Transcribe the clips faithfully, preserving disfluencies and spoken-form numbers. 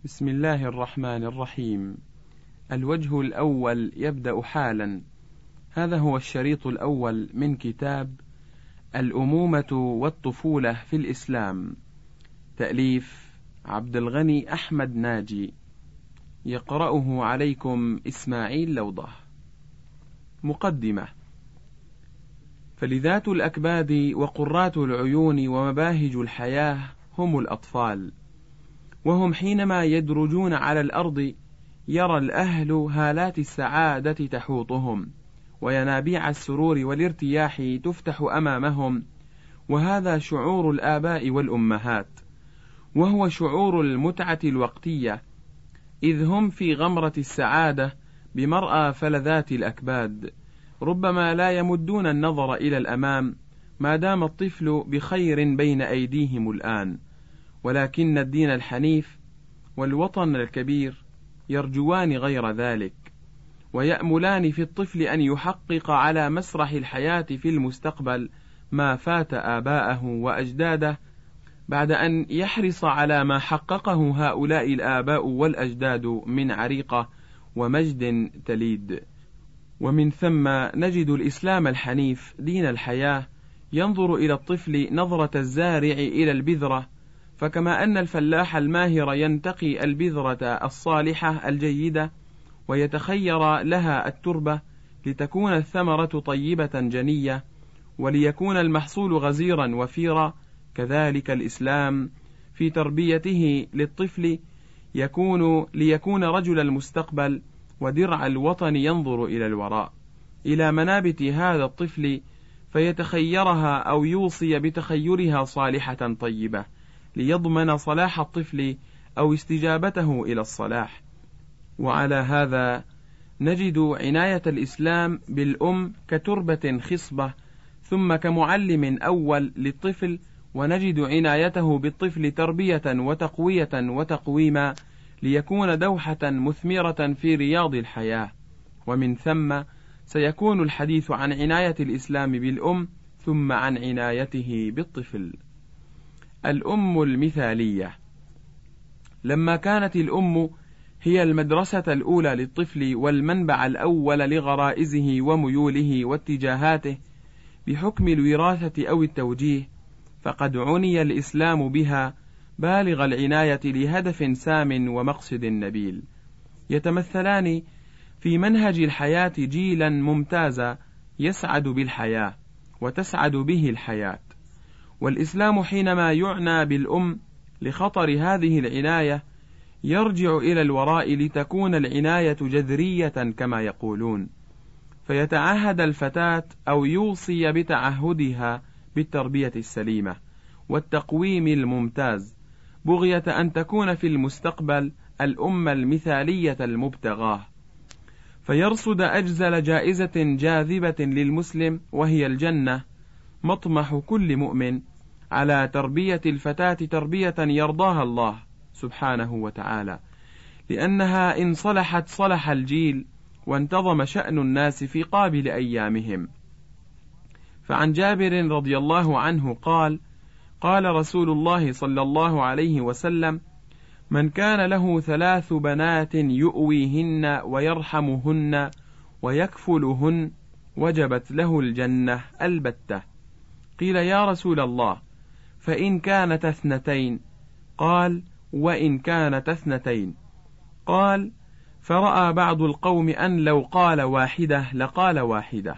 بسم الله الرحمن الرحيم. الوجه الأول يبدأ حالا. هذا هو الشريط الأول من كتاب الأمومة والطفولة في الإسلام، تأليف عبد الغني أحمد ناجي، يقرأه عليكم إسماعيل لوضة. مقدمة. فلذات الأكباد وقرات العيون ومباهج الحياة هم الأطفال، وهم حينما يدرجون على الأرض يرى الأهل هالات السعادة تحوطهم، وينابيع السرور والارتياح تفتح أمامهم، وهذا شعور الآباء والأمهات، وهو شعور المتعة الوقتية، إذ هم في غمرة السعادة بمرأى فلذات الأكباد، ربما لا يمدون النظر إلى الأمام ما دام الطفل بخير بين أيديهم الآن، ولكن الدين الحنيف والوطن الكبير يرجوان غير ذلك، ويأملان في الطفل أن يحقق على مسرح الحياة في المستقبل ما فات آباءه وأجداده، بعد أن يحرص على ما حققه هؤلاء الآباء والأجداد من عريقة ومجد تليد. ومن ثم نجد الإسلام الحنيف دين الحياة ينظر إلى الطفل نظرة الزارع إلى البذرة، فكما أن الفلاح الماهر ينتقي البذرة الصالحة الجيدة ويتخير لها التربة لتكون الثمرة طيبة جنية وليكون المحصول غزيرا وفيرا، كذلك الإسلام في تربيته للطفل يكون ليكون رجل المستقبل ودرع الوطن ينظر إلى الوراء، إلى منابت هذا الطفل فيتخيرها أو يوصي بتخيرها صالحة طيبة ليضمن صلاح الطفل أو استجابته إلى الصلاح. وعلى هذا نجد عناية الإسلام بالأم كتربة خصبة ثم كمعلم أول للطفل، ونجد عنايته بالطفل تربية وتقوية وتقويما ليكون دوحة مثمرة في رياض الحياة. ومن ثم سيكون الحديث عن عناية الإسلام بالأم ثم عن عنايته بالطفل. الأم المثالية. لما كانت الأم هي المدرسة الأولى للطفل والمنبع الأول لغرائزه وميوله واتجاهاته بحكم الوراثة أو التوجيه، فقد عني الإسلام بها بالغ العناية لهدف سام ومقصد نبيل، يتمثلان في منهج الحياة جيلا ممتازا يسعد بالحياة وتسعد به الحياة. والإسلام حينما يعنى بالأم لخطر هذه العناية يرجع إلى الوراء لتكون العناية جذرية كما يقولون، فيتعهد الفتاة أو يوصي بتعهدها بالتربية السليمة والتقويم الممتاز، بغية أن تكون في المستقبل الأم المثالية المبتغاه، فيرصد أجزل جائزة جاذبة للمسلم وهي الجنة، مطمح كل مؤمن على تربية الفتاة تربية يرضاها الله سبحانه وتعالى، لأنها إن صلحت صلح الجيل وانتظم شأن الناس في قابل أيامهم. فعن جابر رضي الله عنه قال: قال رسول الله صلى الله عليه وسلم: من كان له ثلاث بنات يؤويهن ويرحمهن ويكفلهن وجبت له الجنة البتة. قيل: يا رسول الله، فإن كانت اثنتين؟ قال: وإن كانت اثنتين. قال: فرأى بعض القوم أن لو قال واحدة لقال واحدة.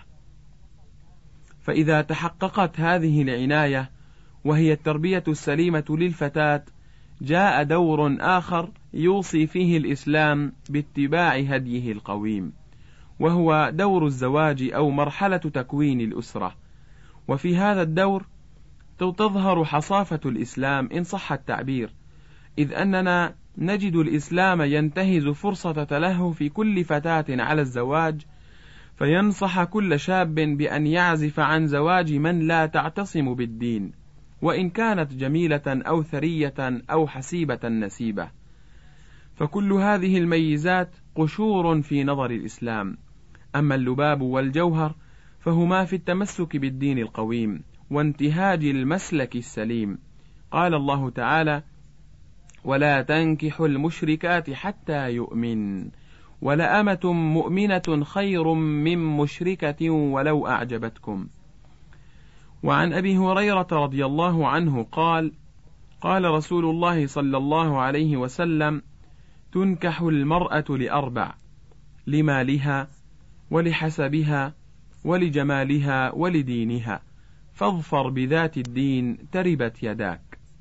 فإذا تحققت هذه العناية وهي التربية السليمة للفتاة، جاء دور آخر يوصي فيه الإسلام باتباع هديه القويم، وهو دور الزواج أو مرحلة تكوين الأسرة. وفي هذا الدور تظهر حصافة الإسلام إن صح التعبير، إذ أننا نجد الإسلام ينتهز فرصة له في كل فتاة على الزواج، فينصح كل شاب بأن يعزف عن زواج من لا تعتصم بالدين، وإن كانت جميلة أو ثرية أو حسيبة نسيبة. فكل هذه الميزات قشور في نظر الإسلام، أما اللباب والجوهر فهما في التمسك بالدين القويم وانتهاج المسلك السليم. قال الله تعالى: ولا تنكحوا المشركات حتى يؤمن ولأمة مؤمنة خير من مشركة ولو أعجبتكم. وعن أبي هريرة رضي الله عنه قال قال رسول الله صلى الله عليه وسلم: تنكح المرأة لأربع: لمالها ولحسبها ولجمالها ولدينها، فاظفر بذات الدين تربت يداك.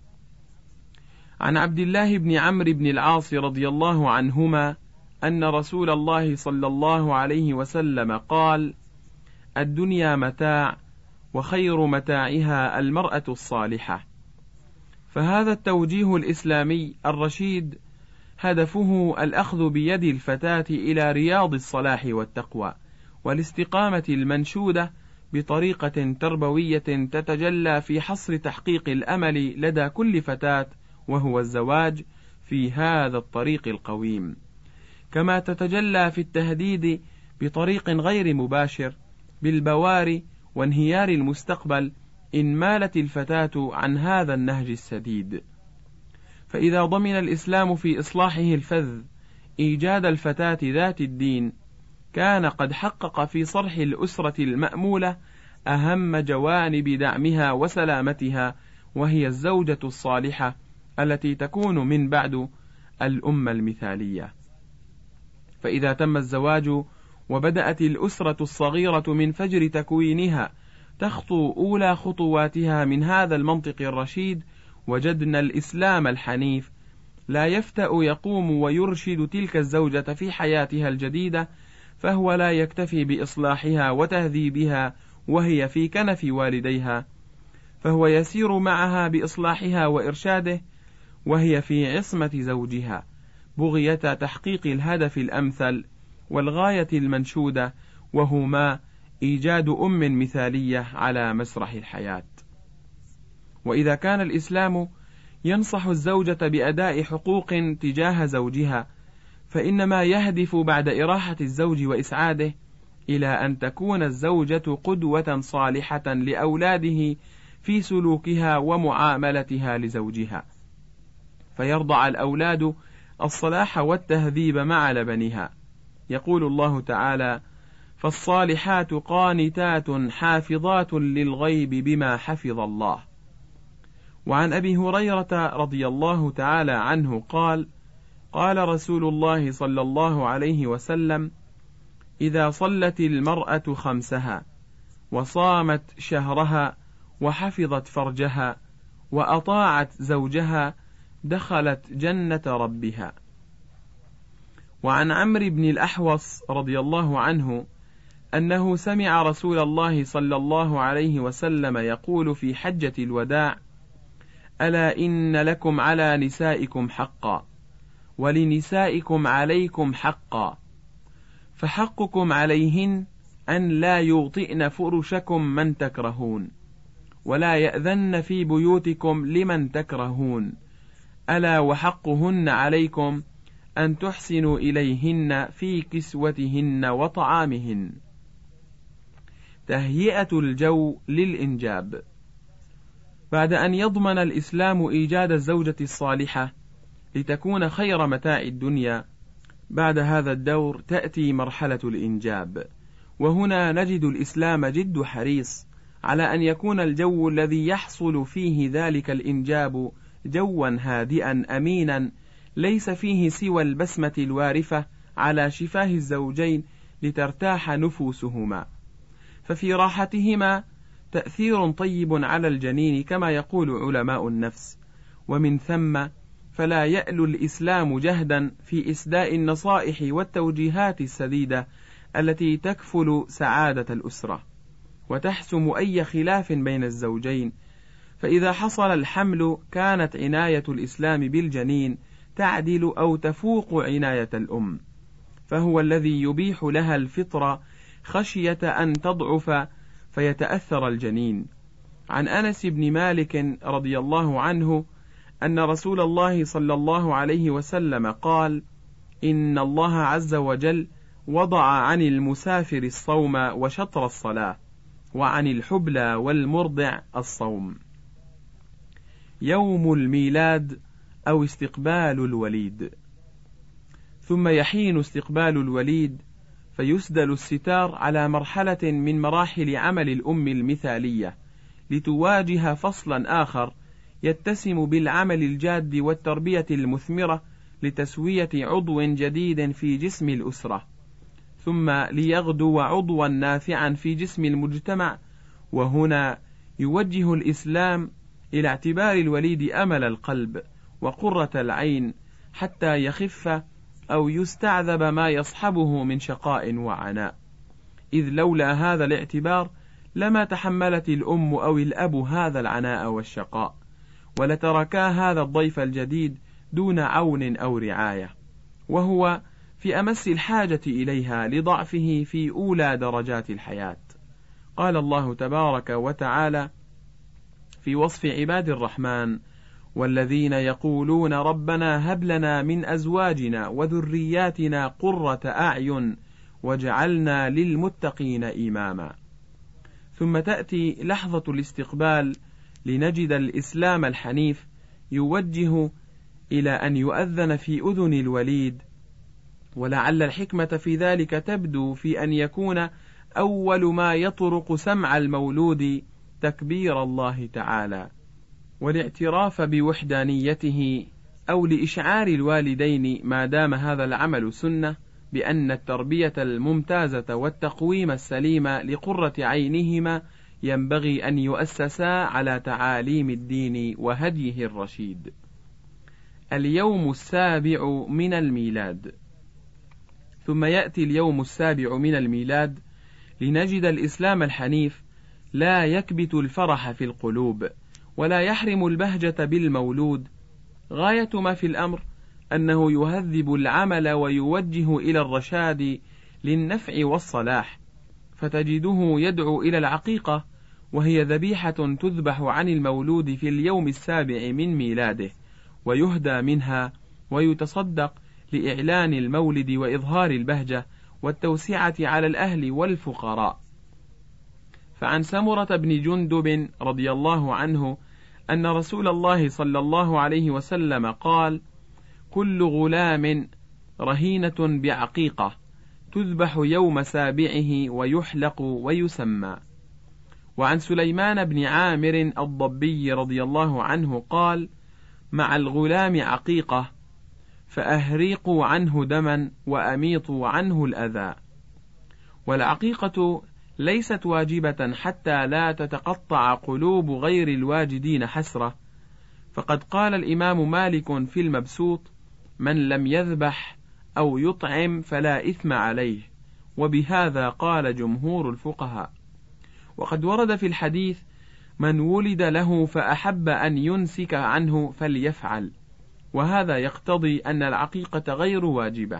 عن عبد الله بن عمرو بن العاص رضي الله عنهما أن رسول الله صلى الله عليه وسلم قال: الدنيا متاع، وخير متاعها المرأة الصالحة. فهذا التوجيه الإسلامي الرشيد هدفه الأخذ بيد الفتاة إلى رياض الصلاح والتقوى والاستقامة المنشودة بطريقة تربوية تتجلى في حصر تحقيق الأمل لدى كل فتاة، وهو الزواج في هذا الطريق القويم، كما تتجلى في التهديد بطريق غير مباشر بالبواري وانهيار المستقبل إن مالت الفتاة عن هذا النهج السديد. فإذا ضمن الإسلام في إصلاحه الفذ إيجاد الفتاة ذات الدين، كان قد حقق في صرح الأسرة المأمولة أهم جوانب دعمها وسلامتها، وهي الزوجة الصالحة التي تكون من بعد الأمة المثالية. فإذا تم الزواج وبدأت الأسرة الصغيرة من فجر تكوينها تخطو أولى خطواتها من هذا المنطق الرشيد، وجدنا الإسلام الحنيف لا يفتأ يقوم ويرشد تلك الزوجة في حياتها الجديدة، فهو لا يكتفي بإصلاحها وتهذيبها وهي في كنف والديها، فهو يسير معها بإصلاحها وإرشاده وهي في عصمة زوجها، بغية تحقيق الهدف الأمثل والغاية المنشودة، وهما إيجاد أم مثالية على مسرح الحياة. وإذا كان الإسلام ينصح الزوجة بأداء حقوق تجاه زوجها، فإنما يهدف بعد إراحة الزوج وإسعاده إلى أن تكون الزوجة قدوة صالحة لأولاده في سلوكها ومعاملتها لزوجها، فيرضع الأولاد الصلاح والتهذيب مع لبنها. يقول الله تعالى: فالصالحات قانتات حافظات للغيب بما حفظ الله. وعن أبي هريرة رضي الله تعالى عنه قال: قال رسول الله صلى الله عليه وسلم: إذا صلت المرأة خمسها وصامت شهرها وحفظت فرجها وأطاعت زوجها دخلت جنة ربها. وعن عمرو بن الأحوص رضي الله عنه أنه سمع رسول الله صلى الله عليه وسلم يقول في حجة الوداع: ألا إن لكم على نسائكم حقا، ولنسائكم عليكم حقا، فحقكم عليهن أن لا يوطئن فرشكم من تكرهون، ولا يأذن في بيوتكم لمن تكرهون، ألا وحقهن عليكم أن تحسنوا إليهن في كسوتهن وطعامهن. تهيئة الجو للإنجاب. بعد أن يضمن الإسلام إيجاد الزوجة الصالحة لتكون خير متاع الدنيا، بعد هذا الدور تأتي مرحلة الإنجاب، وهنا نجد الإسلام جد حريص على أن يكون الجو الذي يحصل فيه ذلك الإنجاب جوا هادئا أمينا، ليس فيه سوى البسمة الوارفة على شفاه الزوجين لترتاح نفوسهما، ففي راحتهما تأثير طيب على الجنين كما يقول علماء النفس. ومن ثم فلا يألو الإسلام جهدا في إسداء النصائح والتوجيهات السديدة التي تكفل سعادة الأسرة وتحسم أي خلاف بين الزوجين. فإذا حصل الحمل كانت عناية الإسلام بالجنين تعدل أو تفوق عناية الأم، فهو الذي يبيح لها الفطرة خشية أن تضعف فيتأثر الجنين. عن أنس بن مالك رضي الله عنه أن رسول الله صلى الله عليه وسلم قال: إن الله عز وجل وضع عن المسافر الصوم وشطر الصلاة، وعن الحبلى والمرضع الصوم. يوم الميلاد أو استقبال الوليد. ثم يحين استقبال الوليد فيسدل الستار على مرحلة من مراحل عمل الأم المثالية لتواجه فصلا آخر يتسم بالعمل الجاد والتربية المثمرة لتسوية عضو جديد في جسم الأسرة، ثم ليغدو عضوا نافعا في جسم المجتمع. وهنا يوجه الإسلام إلى اعتبار الوليد أمل القلب وقرة العين حتى يخف أو يستعذب ما يصحبه من شقاء وعناء، إذ لولا هذا الاعتبار لما تحملت الأم أو الأب هذا العناء والشقاء، ولتركا هذا الضيف الجديد دون عون أو رعاية، وهو في أمس الحاجة إليها لضعفه في أولى درجات الحياة. قال الله تبارك وتعالى في وصف عباد الرحمن: والذين يقولون ربنا هب لنا من أزواجنا وذرياتنا قرة أعين وجعلنا للمتقين إماما. ثم تأتي لحظة الاستقبال لنجد الإسلام الحنيف يوجه إلى أن يؤذن في أذن الوليد، ولعل الحكمة في ذلك تبدو في أن يكون أول ما يطرق سمع المولود تكبير الله تعالى والاعتراف بوحدانيته، أو لإشعار الوالدين ما دام هذا العمل سنة بأن التربية الممتازة والتقويم السليم لقرة عينهما ينبغي أن يؤسسا على تعاليم الدين وهديه الرشيد. اليوم السابع من الميلاد. ثم يأتي اليوم السابع من الميلاد لنجد الإسلام الحنيف لا يكبت الفرح في القلوب ولا يحرم البهجة بالمولود. غاية ما في الأمر أنه يهذب العمل ويوجه إلى الرشاد للنفع والصلاح، فتجده يدعو إلى العقيقة، وهي ذبيحة تذبح عن المولود في اليوم السابع من ميلاده، ويهدى منها ويتصدق لإعلان المولد وإظهار البهجة والتوسعة على الأهل والفقراء. فعن سمرة بن جندب رضي الله عنه أن رسول الله صلى الله عليه وسلم قال: كل غلام رهينة بعقيقة تذبح يوم سابعه ويحلق ويسمى. وعن سليمان بن عامر الضبي رضي الله عنه قال: مع الغلام عقيقة فأهريقوا عنه دما وأميطوا عنه الأذى. والعقيقة ليست واجبة حتى لا تتقطع قلوب غير الواجدين حسرة، فقد قال الإمام مالك في المبسوط: من لم يذبح أو يطعم فلا إثم عليه، وبهذا قال جمهور الفقهاء. وقد ورد في الحديث: من ولد له فأحب أن ينسك عنه فليفعل، وهذا يقتضي أن العقيقة غير واجبة.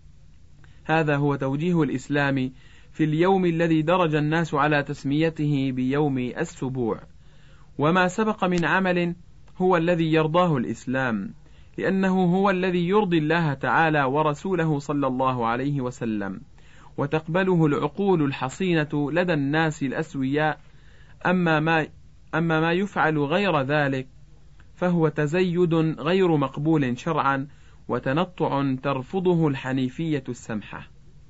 هذا هو توجيه الإسلام في اليوم الذي درج الناس على تسميته بيوم السبوع. وما سبق من عمل هو الذي يرضاه الإسلام، لأنه هو الذي يرضي الله تعالى ورسوله صلى الله عليه وسلم، وتقبله العقول الحصينة لدى الناس الأسوياء. أما ما, أما ما يفعل غير ذلك فهو تزيد غير مقبول شرعا وتنطع ترفضه الحنيفية السمحة.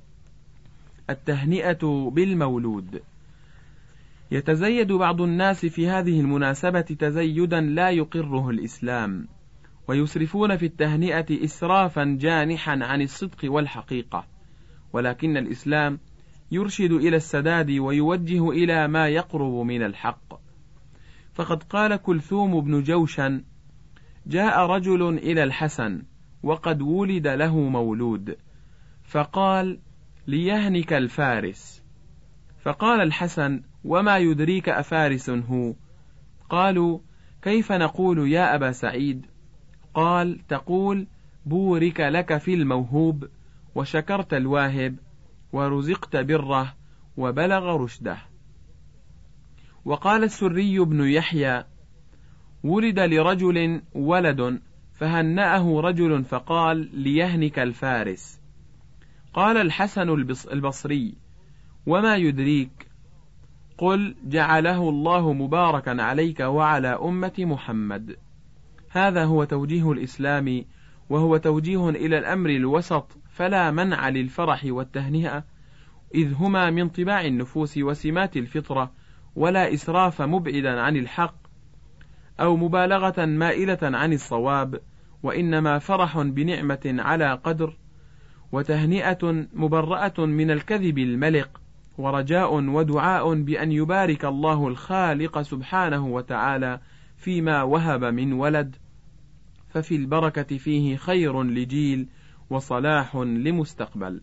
التهنئة بالمولود. يتزيد بعض الناس في هذه المناسبة تزيدا لا يقره الإسلام، ويسرفون في التهنئة إسرافا جانحا عن الصدق والحقيقة، ولكن الإسلام يرشد إلى السداد ويوجه إلى ما يقرب من الحق. فقد قال كلثوم بن جوشن: جاء رجل إلى الحسن وقد ولد له مولود، فقال: ليهنك الفارس. فقال الحسن: وما يدريك أفارس هو؟ قالوا: كيف نقول يا أبا سعيد؟ قال: تقول: بورك لك في الموهوب، وشكرت الواهب، ورزقت بره، وبلغ رشده. وقال السري بن يحيى: ولد لرجل ولد فهنأه رجل فقال: ليهنك الفارس. قال الحسن البصري: وما يدريك؟ قل: جعله الله مباركا عليك وعلى أمة محمد. هذا هو توجيه الإسلام، وهو توجيه إلى الأمر الوسط، فلا منع للفرح والتهنئة، إذ هما من طباع النفوس وسمات الفطرة، ولا إسراف مبعدا عن الحق أو مبالغة مائلة عن الصواب، وإنما فرح بنعمة على قدر، وتهنئة مبرأة من الكذب الملق، ورجاء ودعاء بأن يبارك الله الخالق سبحانه وتعالى فيما وهب من ولد، ففي البركة فيه خير لجيل وصلاح لمستقبل.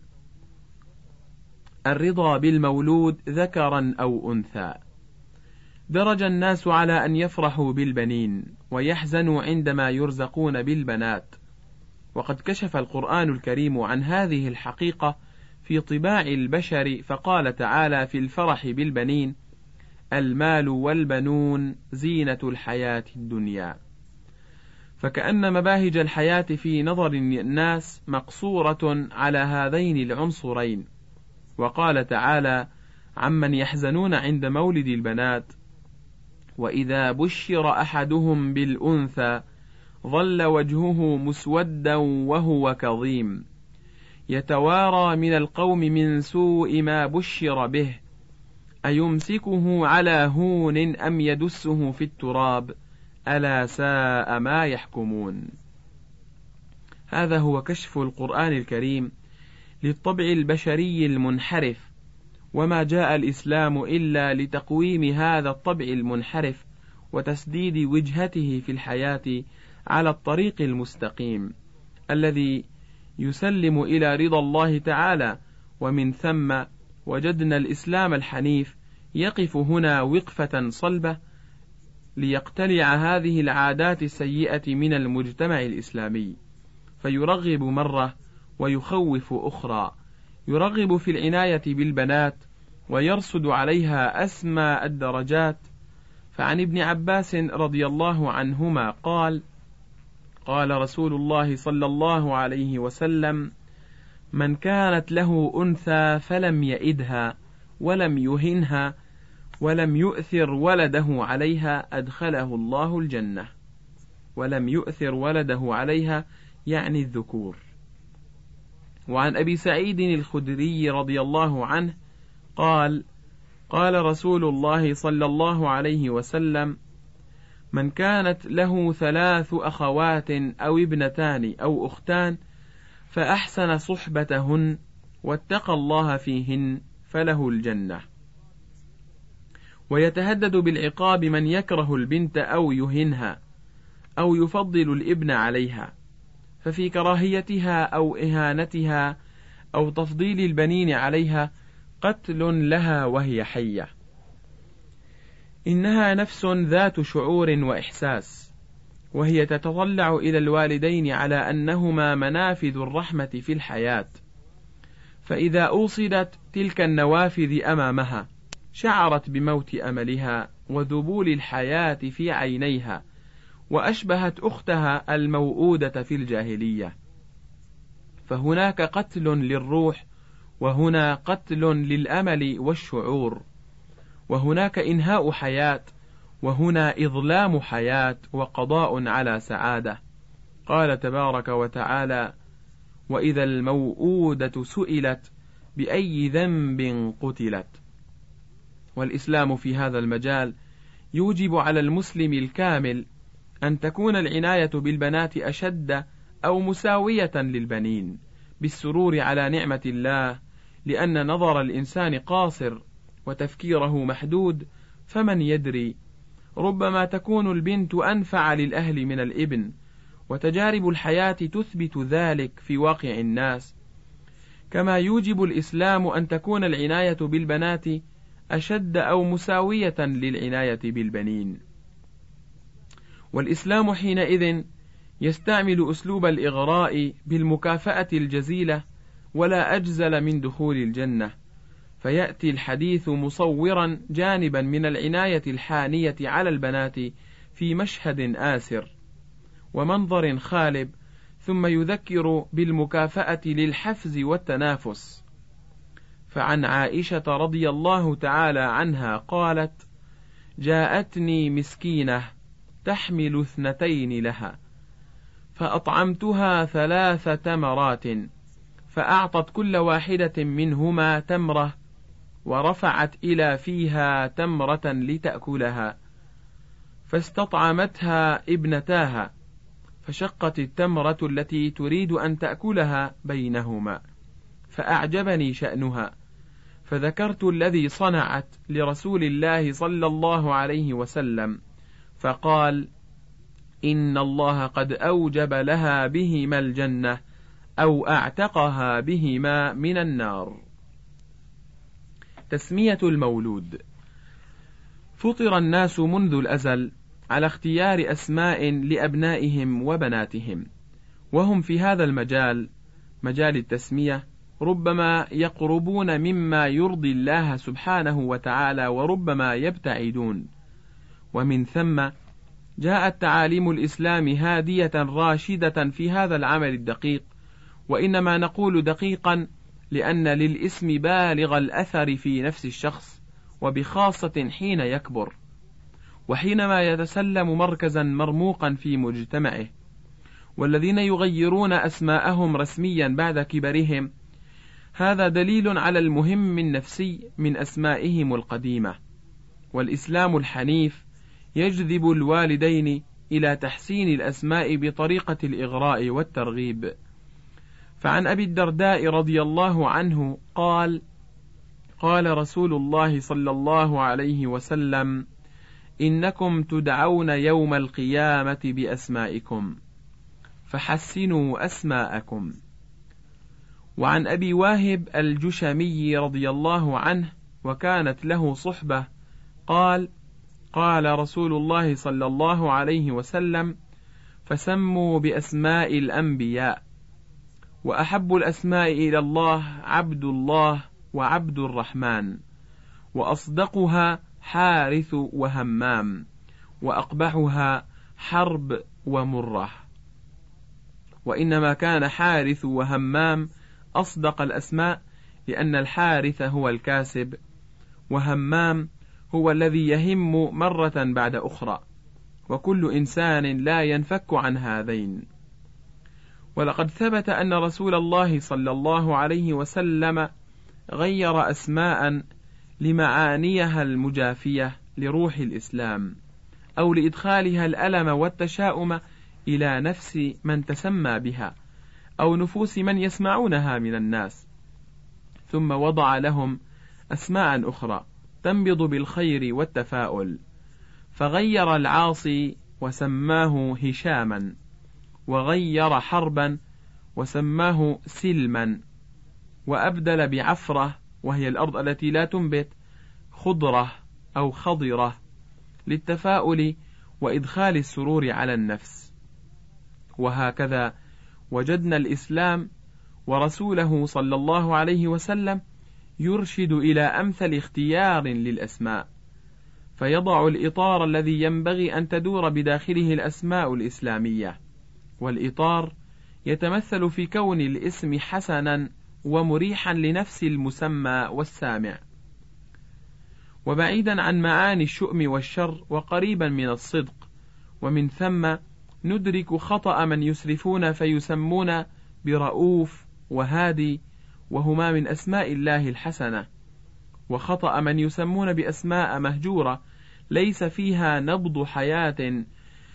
الرضا بالمولود ذكرا أو أنثى. درج الناس على أن يفرحوا بالبنين ويحزنوا عندما يرزقون بالبنات، وقد كشف القرآن الكريم عن هذه الحقيقة في طباع البشر، فقال تعالى في الفرح بالبنين: المال والبنون زينة الحياة الدنيا. فكأن مباهج الحياة في نظر الناس مقصورة على هذين العنصرين. وقال تعالى عمن يحزنون عند مولد البنات: وإذا بشر أحدهم بالأنثى ظل وجهه مسودا وهو كظيم يتوارى من القوم من سوء ما بشر به أيمسكه على هون أم يدسه في التراب ألا ساء ما يحكمون. هذا هو كشف القرآن الكريم للطبع البشري المنحرف، وما جاء الإسلام إلا لتقويم هذا الطبع المنحرف وتسديد وجهته في الحياة على الطريق المستقيم الذي يسلم إلى رضا الله تعالى. ومن ثم وجدنا الإسلام الحنيف يقف هنا وقفة صلبة ليقتلع هذه العادات السيئة من المجتمع الإسلامي، فيرغب مرة ويخوف أخرى، يرغب في العناية بالبنات ويرصد عليها أسمى الدرجات. فعن ابن عباس رضي الله عنهما قال: قال رسول الله صلى الله عليه وسلم: من كانت له أنثى فلم يئدها ولم يهنها ولم يؤثر ولده عليها أدخله الله الجنة. ولم يؤثر ولده عليها يعني الذكور. وعن أبي سعيد الخدري رضي الله عنه قال: قال رسول الله صلى الله عليه وسلم: من كانت له ثلاث أخوات أو ابنتان أو أختان فأحسن صحبتهن واتقى الله فيهن فله الجنة. ويتهدد بالعقاب من يكره البنت أو يهنها أو يفضل الابن عليها، ففي كراهيتها أو إهانتها أو تفضيل البنين عليها قتل لها وهي حية. إنها نفس ذات شعور وإحساس، وهي تتطلع إلى الوالدين على أنهما منافذ الرحمة في الحياة، فإذا أوصدت تلك النوافذ أمامها شعرت بموت أملها وذبول الحياة في عينيها، وأشبهت أختها الموؤودة في الجاهلية. فهناك قتل للروح، وهنا قتل للأمل والشعور، وهناك إنهاء حياة، وهنا إظلام حياة وقضاء على سعادة. قال تبارك وتعالى: وإذا الموؤودة سئلت بأي ذنب قتلت. والإسلام في هذا المجال يوجب على المسلم الكامل أن تكون العناية بالبنات أشد أو مساوية للبنين بالسرور على نعمة الله، لأن نظر الإنسان قاصر وتفكيره محدود، فمن يدري، ربما تكون البنت أنفع للأهل من الابن، وتجارب الحياة تثبت ذلك في واقع الناس. كما يوجب الإسلام أن تكون العناية بالبنات أشد أو مساوية للعناية بالبنين. والإسلام حينئذ يستعمل أسلوب الإغراء بالمكافأة الجزيلة ولا أجزل من دخول الجنة، فيأتي الحديث مصورا جانبا من العناية الحانية على البنات في مشهد آسر ومنظر خالب، ثم يذكر بالمكافأة للحفز والتنافس. فعن عائشة رضي الله تعالى عنها قالت: جاءتني مسكينة تحمل اثنتين لها فأطعمتها ثلاث تمرات، فأعطت كل واحدة منهما تمرة، ورفعت إلى فيها تمرة لتأكلها، فاستطعمتها ابنتاها، فشقت التمرة التي تريد أن تأكلها بينهما، فأعجبني شأنها، فذكرت الذي صنعت لرسول الله صلى الله عليه وسلم، فقال: إن الله قد أوجب لها بهما الجنة، أو أعتقها بهما من النار. تسمية المولود. فطر الناس منذ الأزل على اختيار أسماء لأبنائهم وبناتهم، وهم في هذا المجال، مجال التسمية، ربما يقربون مما يرضي الله سبحانه وتعالى، وربما يبتعدون. ومن ثم جاءت تعاليم الإسلام هادية راشدة في هذا العمل الدقيق، وإنما نقول دقيقا لأن للاسم بالغ الأثر في نفس الشخص، وبخاصة حين يكبر، وحينما يتسلم مركزا مرموقا في مجتمعه. والذين يغيرون أسماءهم رسميا بعد كبرهم، هذا دليل على المهم النفسي من أسمائهم القديمة. والإسلام الحنيف يجذب الوالدين إلى تحسين الأسماء بطريقة الإغراء والترغيب. فعن أبي الدرداء رضي الله عنه قال: قال رسول الله صلى الله عليه وسلم: إنكم تدعون يوم القيامة بأسمائكم، فحسنوا أسماءكم. وعن أبي واهب الجشمي رضي الله عنه، وكانت له صحبة، قال: قال رسول الله صلى الله عليه وسلم: فسموا بأسماء الأنبياء، وأحب الأسماء إلى الله عبد الله وعبد الرحمن، وأصدقها حارث وهمام، وأقبحها حرب ومرة. وإنما كان حارث وهمام أصدق الأسماء، لأن الحارث هو الكاسب، وهمام هو الذي يهم مرة بعد أخرى، وكل إنسان لا ينفك عن هذين. ولقد ثبت أن رسول الله صلى الله عليه وسلم غير أسماء لمعانيها المجافية لروح الإسلام، أو لإدخالها الألم والتشاؤم إلى نفس من تسمى بها، أو نفوس من يسمعونها من الناس، ثم وضع لهم أسماء أخرى تنبض بالخير والتفاؤل، فغير العاصي وسماه هشاما، وغير حربا وسماه سلما، وأبدل بعفرة، وهي الأرض التي لا تنبت، خضرة أو خضرة، للتفاؤل وإدخال السرور على النفس. وهكذا وجدنا الإسلام ورسوله صلى الله عليه وسلم يرشد إلى أمثل اختيار للأسماء، فيضع الإطار الذي ينبغي أن تدور بداخله الأسماء الإسلامية، والإطار يتمثل في كون الاسم حسنا ومريحا لنفس المسمى والسامع، وبعيدا عن معاني الشؤم والشر، وقريبا من الصدق. ومن ثم ندرك خطأ من يسرفون فيسمون برؤوف وهادي، وهما من أسماء الله الحسنة، وخطأ من يسمون بأسماء مهجورة ليس فيها نبض حياة،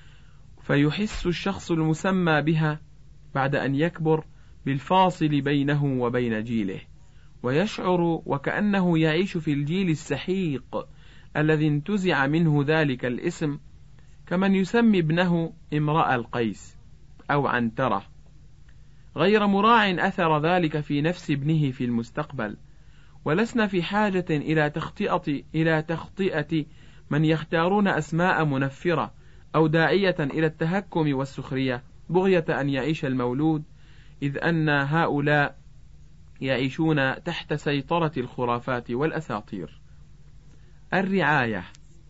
فيحس الشخص المسمى بها بعد أن يكبر بالفاصل بينه وبين جيله، ويشعر وكأنه يعيش في الجيل السحيق الذي انتزع منه ذلك الاسم، كمن يسمي ابنه امرأ القيس أو عنترة، غير مراع أثر ذلك في نفس ابنه في المستقبل. ولسنا في حاجة إلى تخطئة إلى تخطئة من يختارون أسماء منفرة أو داعية إلى التهكم والسخرية بغية أن يعيش المولود، إذ أن هؤلاء يعيشون تحت سيطرة الخرافات والأساطير. الرعاية.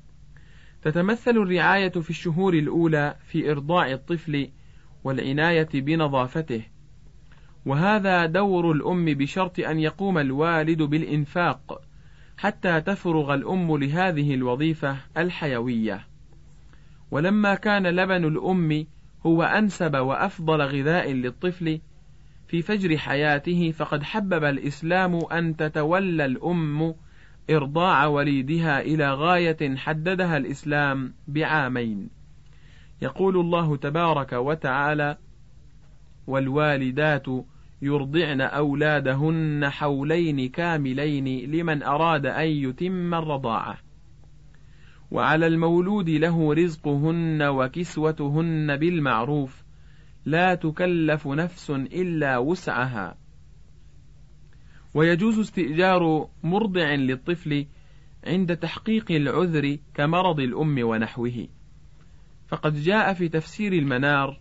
تتمثل الرعاية في الشهور الأولى في إرضاع الطفل والعناية بنظافته، وهذا دور الأم بشرط أن يقوم الوالد بالإنفاق حتى تفرغ الأم لهذه الوظيفة الحيوية. ولما كان لبن الأم هو أنسب وأفضل غذاء للطفل في فجر حياته، فقد حبب الإسلام أن تتولى الأم إرضاع وليدها إلى غاية حددها الإسلام بعامين. يقول الله تبارك وتعالى: والوالدات يرضعن أولادهن حولين كاملين لمن أراد أن يتم الرضاعة، وعلى المولود له رزقهن وكسوتهن بالمعروف، لا تكلف نفس إلا وسعها. ويجوز استئجار مرضع للطفل عند تحقيق العذر كمرض الأم ونحوه، فقد جاء في تفسير المنار: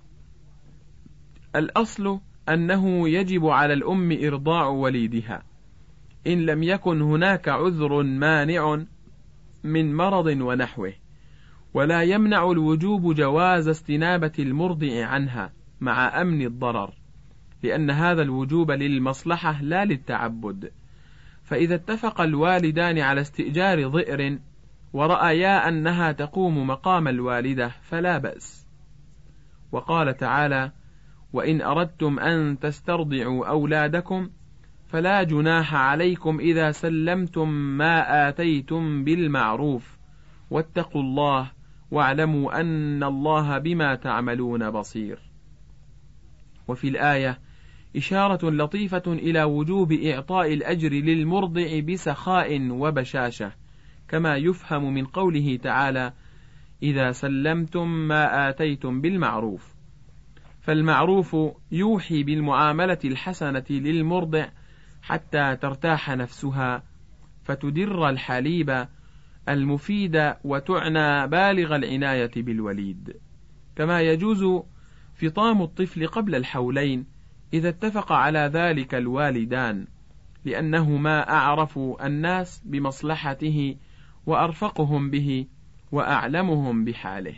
الأصل أنه يجب على الأم إرضاع وليدها إن لم يكن هناك عذر مانع من مرض ونحوه، ولا يمنع الوجوب جواز استنابة المرضع عنها مع أمن الضرر، لأن هذا الوجوب للمصلحة لا للتعبد. فإذا اتفق الوالدان على استئجار ضئر ورأيا أنها تقوم مقام الوالدة فلا بأس. وقال تعالى: وإن أردتم أن تسترضعوا أولادكم فلا جناح عليكم إذا سلمتم ما آتيتم بالمعروف، واتقوا الله واعلموا أن الله بما تعملون بصير. وفي الآية إشارة لطيفة إلى وجوب إعطاء الأجر للمرضع بسخاء وبشاشة، كما يفهم من قوله تعالى: إذا سلمتم ما آتيتم بالمعروف. فالمعروف يوحي بالمعاملة الحسنة للمرضع حتى ترتاح نفسها فتدر الحليب المفيد وتعنى بالغ العناية بالوليد. كما يجوز فطام الطفل قبل الحولين إذا اتفق على ذلك الوالدان، لأنهما أعرف الناس بمصلحته وأرفقهم به وأعلمهم بحاله.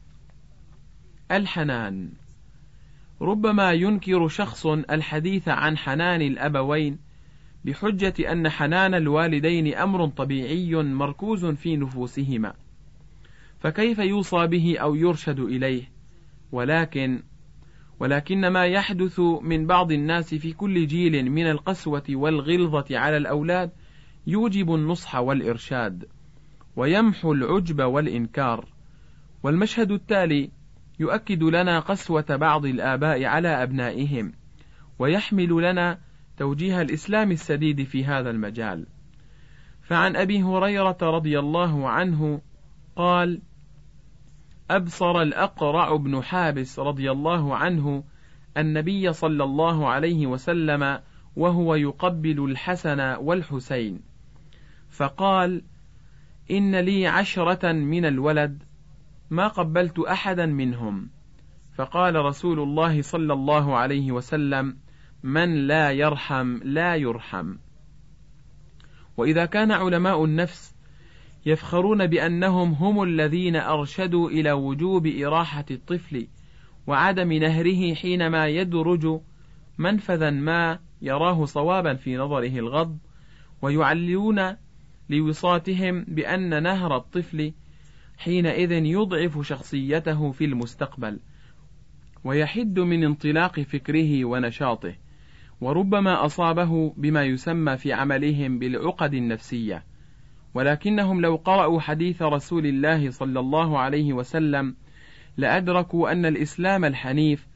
الحنان. ربما ينكر شخص الحديث عن حنان الأبوين بحجة أن حنان الوالدين أمر طبيعي مركوز في نفوسهما، فكيف يوصى به أو يرشد إليه؟ ولكن ولكن ما يحدث من بعض الناس في كل جيل من القسوة والغلظة على الأولاد يوجب النصح والإرشاد، ويمحو العجب والإنكار. والمشهد التالي يؤكد لنا قسوة بعض الآباء على أبنائهم، ويحمل لنا توجيه الإسلام السديد في هذا المجال. فعن أبي هريرة رضي الله عنه قال: أبصر الأقرع بن حابس رضي الله عنه النبي صلى الله عليه وسلم وهو يقبل الحسن والحسين، فقال: إن لي عشرة من الولد ما قبلت أحدا منهم. فقال رسول الله صلى الله عليه وسلم: من لا يرحم لا يرحم. وإذا كان علماء النفس يفخرون بأنهم هم الذين أرشدوا إلى وجوب إراحة الطفل وعدم نهره حينما يدرج منفذا ما يراه صوابا في نظره الغض، ويعلون لوصاتهم بأن نهر الطفل حينئذ يضعف شخصيته في المستقبل ويحد من انطلاق فكره ونشاطه، وربما أصابه بما يسمى في عملهم بالعقد النفسية. ولكنهم لو قرأوا حديث رسول الله صلى الله عليه وسلم لأدركوا أن الإسلام الحنيف